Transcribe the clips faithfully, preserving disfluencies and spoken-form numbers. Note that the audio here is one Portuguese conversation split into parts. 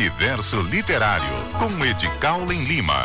Universo Literário, com Ed Caulen Lima.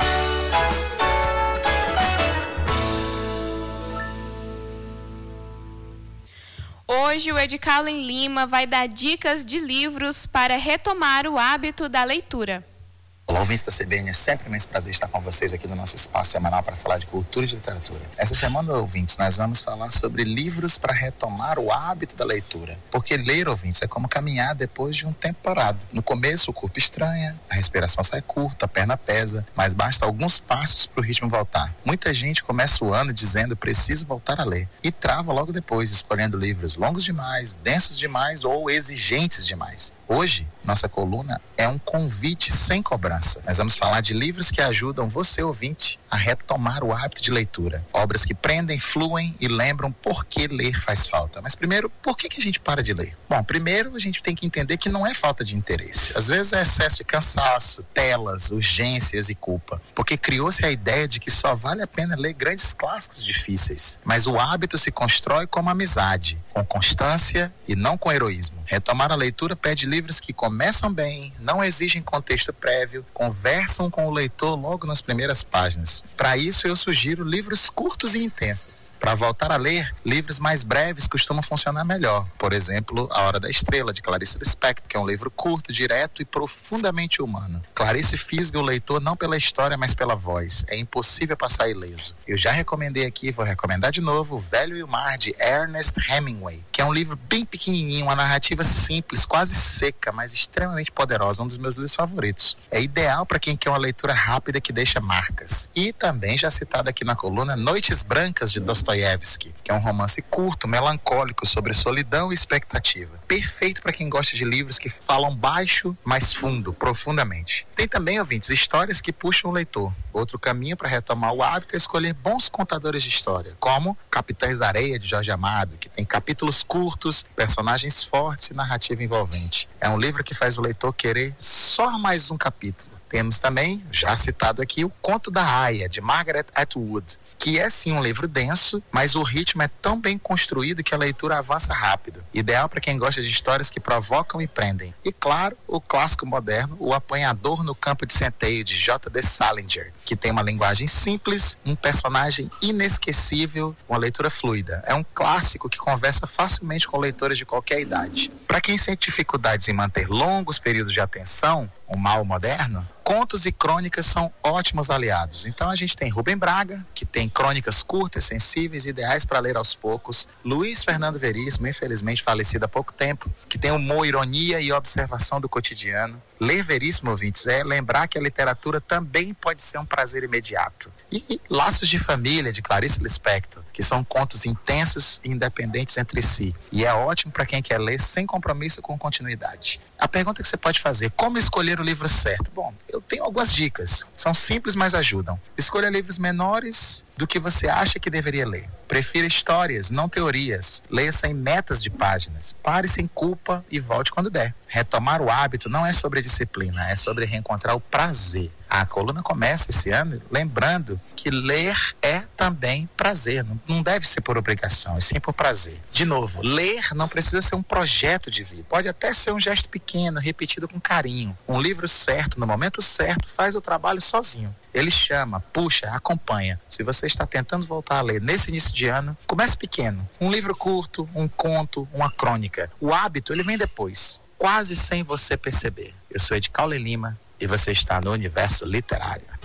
Hoje o Ed Caulen Lima vai dar dicas de livros para retomar o hábito da leitura. Olá, ouvintes da C B N, é sempre um imenso prazer estar com vocês aqui no nosso espaço semanal para falar de cultura e de literatura. Essa semana, ouvintes, nós vamos falar sobre livros para retomar o hábito da leitura. Porque ler, ouvintes, é como caminhar depois de um tempo parado. No começo, o corpo estranha, a respiração sai curta, a perna pesa, mas basta alguns passos para o ritmo voltar. Muita gente começa o ano dizendo preciso voltar a ler e trava logo depois, escolhendo livros longos demais, densos demais ou exigentes demais. Hoje, nossa coluna é um convite sem cobrança. Nós vamos falar de livros que ajudam você, ouvinte, a retomar o hábito de leitura. Obras que prendem, fluem e lembram por que ler faz falta. Mas primeiro, por que, que a gente para de ler? Bom, primeiro a gente tem que entender que não é falta de interesse. Às vezes é excesso de cansaço, telas, urgências e culpa. Porque criou-se a ideia de que só vale a pena ler grandes clássicos difíceis. Mas o hábito se constrói como amizade, com constância e não com heroísmo. Retomar a leitura pede livros que começam bem, não exigem contexto prévio, conversam com o leitor logo nas primeiras páginas. Para isso eu sugiro livros curtos e intensos. Para voltar a ler, livros mais breves costumam funcionar melhor. Por exemplo, A Hora da Estrela, de Clarice Lispector, que é um livro curto, direto e profundamente humano. Clarice fisga o leitor não pela história, mas pela voz. É impossível passar ileso. Eu já recomendei aqui, vou recomendar de novo, O Velho e o Mar, de Ernest Hemingway, que é um livro bem pequenininho, uma narrativa simples, quase seca, mas extremamente poderosa, um dos meus livros favoritos. É ideal para quem quer uma leitura rápida que deixa marcas. E também, já citado aqui na coluna, Noites Brancas, de Dostoiévski, que é um romance curto, melancólico, sobre solidão e expectativa. Perfeito para quem gosta de livros que falam baixo, mas fundo, profundamente. Tem também, ouvintes, histórias que puxam o leitor. Outro caminho para retomar o hábito é escolher bons contadores de história, como Capitães da Areia, de Jorge Amado, que tem capítulos curtos, personagens fortes e narrativa envolvente. É um livro que faz o leitor querer só mais um capítulo. Temos também, já citado aqui, O Conto da Aia, de Margaret Atwood, que é sim um livro denso, mas o ritmo é tão bem construído que a leitura avança rápido. Ideal para quem gosta de histórias que provocam e prendem. E claro, o clássico moderno, O Apanhador no Campo de Centeio, de J D Salinger, que tem uma linguagem simples, um personagem inesquecível, uma leitura fluida. É um clássico que conversa facilmente com leitores de qualquer idade. Para quem sente dificuldades em manter longos períodos de atenção, o mal moderno, contos e crônicas são ótimos aliados. Então a gente tem Rubem Braga, que tem crônicas curtas, sensíveis, ideais para ler aos poucos. Luiz Fernando Veríssimo, infelizmente falecido há pouco tempo, que tem humor, ironia e observação do cotidiano. Ler Veríssimo, ouvintes, é lembrar que a literatura também pode ser um prazer imediato. E Laços de Família, de Clarice Lispector, que são contos intensos e independentes entre si. E é ótimo para quem quer ler sem compromisso com continuidade. A pergunta que você pode fazer: como escolher o livro certo? Bom, eu tenho algumas dicas. São simples, mas ajudam. Escolha livros menores do que você acha que deveria ler. Prefira histórias, não teorias. Leia sem metas de páginas. Pare sem culpa e volte quando der. Retomar o hábito não é sobre disciplina, é sobre reencontrar o prazer. A coluna começa esse ano lembrando que ler é também prazer. Não, não deve ser por obrigação, e sim por prazer. De novo, ler não precisa ser um projeto de vida. Pode até ser um gesto pequeno, repetido com carinho. Um livro certo, no momento certo, faz o trabalho sozinho. Ele chama, puxa, acompanha. Se você está tentando voltar a ler nesse início de ano, comece pequeno. Um livro curto, um conto, uma crônica. O hábito, ele vem depois, quase sem você perceber. Eu sou Ed Caulen Lima e você está no Universo Literário.